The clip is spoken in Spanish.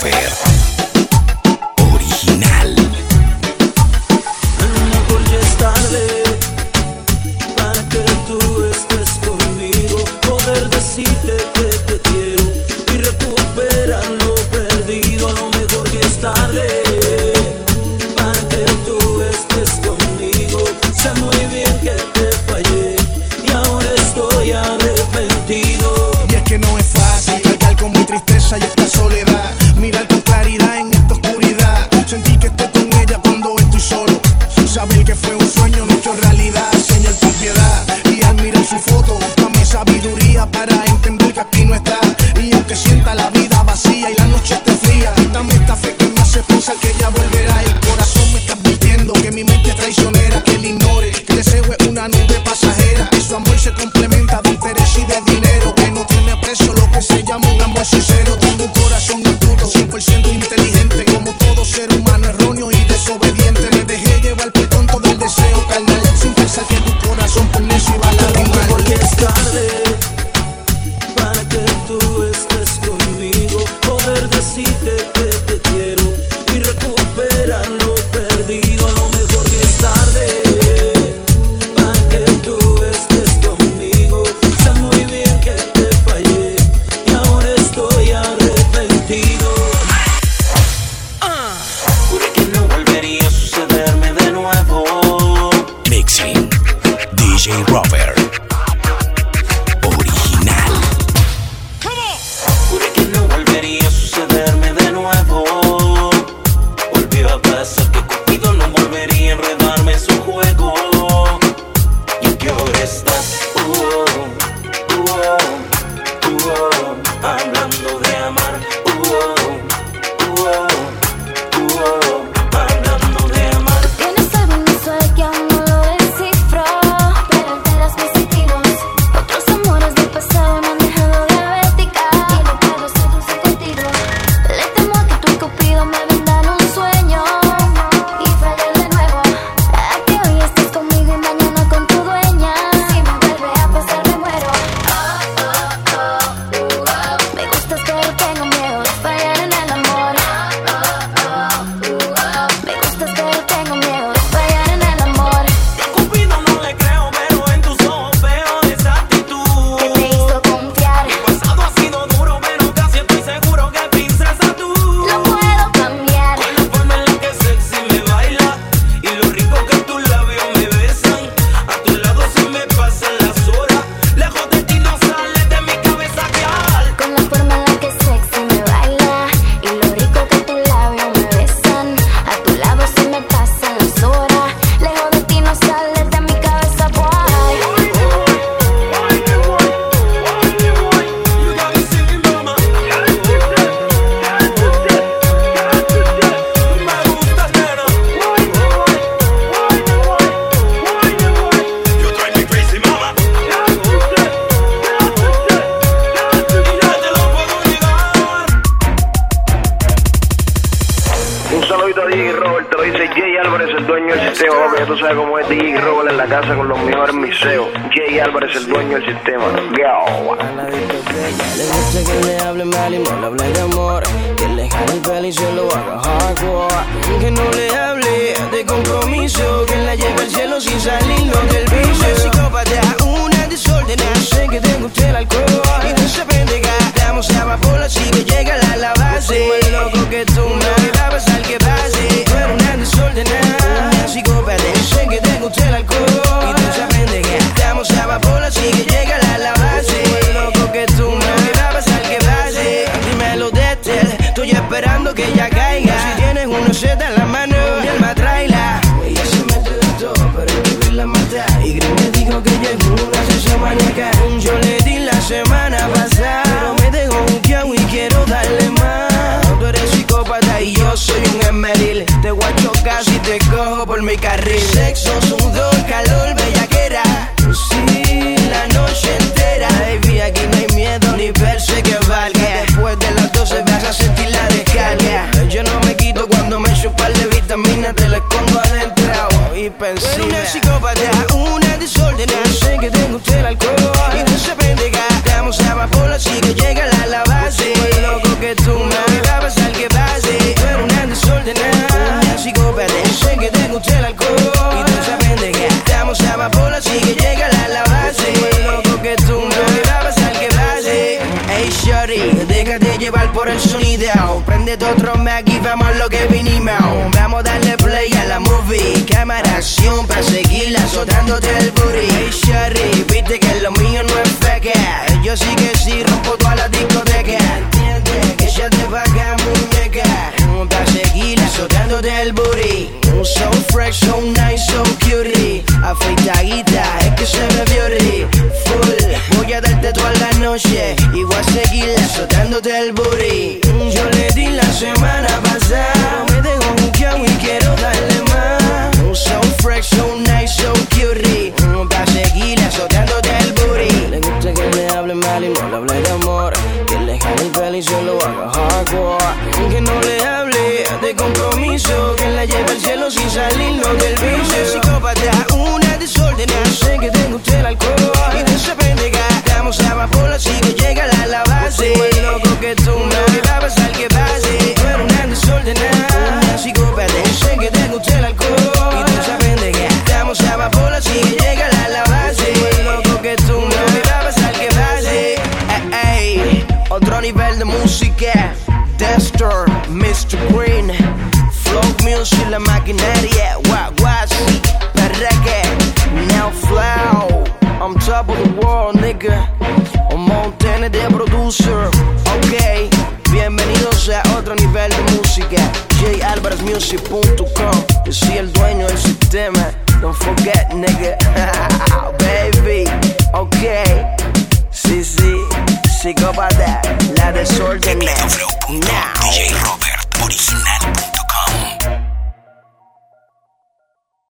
Rover original. A lo mejor ya es tarde para que tú estés conmigo, poder decirte que te quiero y recuperar lo perdido. A lo mejor ya es tarde para que tú estés conmigo. Sé muy bien que te fallé y ahora estoy arrepentido. Y es que no es fácil cargar con mi tristeza y esta soledad, mirar con claridad en esta oscuridad, sentir que estoy con ella cuando estoy solo, saber que fue un sueño no hecho realidad. Señor, ten piedad, y al mirar su foto dame sabiduría para entender que aquí no está. Y aunque sienta la vida vacía y la noche esté fría, dame esta fe que me hace pensar que ella volverá. El corazón me está advirtiendo que mi mente es traicionera, que le ignore, que el deseo es una nube pasajera, que su amor se complementa de interés y de dinero, que no tiene precio lo que se llama un amor sincero. Tengo un corazón astuto, 100% inteligente, como todo ser humano erróneo y desobediente. Me dejé llevar por tonto del deseo carnal, sin pensar que tu corazón por necio iba a lastimar. Porque es tarde para que tú estés conmigo, poder decirte que te quiero y recuperar lo perdido. A lo mejor que es tarde para que tú estés conmigo. Sé muy bien que te fallé y ahora estoy arrepentido. Juré que no volvería a sucederme de nuevo. Mixing DJ Rover original. Juré que no volvería a sucederme de nuevo. Volvió a pasar que Cupido no volvería a enredarme en su juego. ¿Y a qué hora estás? Hablando de amar. Hablando de amar. Tienes algo inusual que aún no lo descifro, pero alteras mis sentidos. Otros amores del pasado me han dejado diabética y no puedo seducir contigo. Le temo a que tu Cupido me vendan un sueño y fallar de nuevo. A que hoy estés conmigo y mañana con tu dueña. Si me vuelve a pasar me muero. Me gustas pero tengo miedo de fallar en el amor. Me gustas pero tengo miedo de fallar en el amor. A Cupido no le creo, pero en tus ojos veo esa actitud Que te hizo confiar, El pasado ha sido duro, pero casi estoy seguro que princesa tú. lo puedo cambiar. Con la forma en la que sexy me baila y lo rico que tus labios me besan. A tu lado se me pasan las horas, lejos de ti no sales de mi cabeza, girl. Con la forma en la que sexy me baila y lo rico que tus labios me besan. A tu lado se me pasan las horas, lejos de ti no sales de mi cabeza, boy. You got me singing, mama. Me gustas, nena. You drive me crazy, mama. Y ya te lo puedo negar. Un saludito a DJ Robert, te lo dice Jay Álvarez, el dueño del sistema. Papi, ya tú sabes cómo es DJ Robert en la casa con los mejores miseos. Jay Álvarez, el dueño del sistema. Go. A la discoteca le gusta que le hable mal y no le hable de amor, que le jale el pelo y se lo haga hardcore, que no le hable de compromiso, que la lleve al cielo sin salirlo del vicio. Una psicópata, una desordenada, sé que te gusta el alcohol y tú se pendeja, damos a vapor así que llega la base. Más loco que tú, no va a pasar que pase. Tú eres una desordenada, una psicópata, sé que te gusta el alcohol y tú se pendeja, damos a vapor así que llega la base. Más loco que tú, no va a pasar que pase. Dímelo de él, estoy esperando que ella caiga. Si tienes una seta en la mano, mi alma tráela. Ella se mete de todo, pero hay que verla matar. Y Green me dijo que ella es una sesión maníaca. Yo le di la semana pasada, pero me dejó buqueado y quiero darle más. Tú eres psicópata y yo soy un esmeril. Te voy a chocar si te cojo por mi carril. Sexo, sudor, calor, bellaquera. Sí, la noche entera. Baby, aquí no hay miedo ni verse que valga. Después de las 12 vas a sentir la descarga. Yo no me quito cuando me chupan de vitamina, te la escondo adentro y pensé. Tú eres una psicópata, una desordenada, sé que te gusta el alcohol y tú se pendeja, damos a vapor así que llega la base. Soy loco que tú, no me va a pasar que va. show. Prende tu otro Mac y vamos a lo que vinimos. Vamos a darle play a la movie. Cámara, acción pa' seguirla azotándote el booty. Hey Sherry, viste que lo mío no es feca. Yo sí que sí rompo toda la discoteca. Entiende que ya te paga muñeca. Pa' seguirla azotándote el booty. So fresh, so nice, so cutie. Afeitadita, es que se ve beauty. Full, voy a darte toda la noche y voy a seguir azotándote el booty. Yo le di la semana pasada, me dejo juqueado y quiero darle más. So fresh, so nice, so cutie. Pa' seguir azotándote el booty. Le gusta que le hable mal y no le hable de amor. Que le jale el pelo y se lo haga hardcore. Que no le hable de compromiso, que la lleve al cielo sin salirnos del vicio. Psicópata, una desordenada, sé que te gusta el alcohol y de esa pendeja. Damos amapola así que llega la base. Más loco que tú, no me va a pasar que pase. Tú eres una desordenada, una psicópata, sé que te gusta el alcohol y de esa pendeja. Damos amapola así que llega la base. Más loco que tú, no me va a pasar que pase. Ey, otro nivel de música. Dexter, Mr. Green, Flow Music, la maquinaria, Wagwasi, Perreque, Now Flow, I'm top of the world, nigga, un montón de producer, ok, bienvenidos a otro nivel de música, jalvarezmusic.com, yo soy el dueño del sistema, don't forget, nigga, baby, ok, sí, psicópata, la desordenada, DJ Robert, original.com.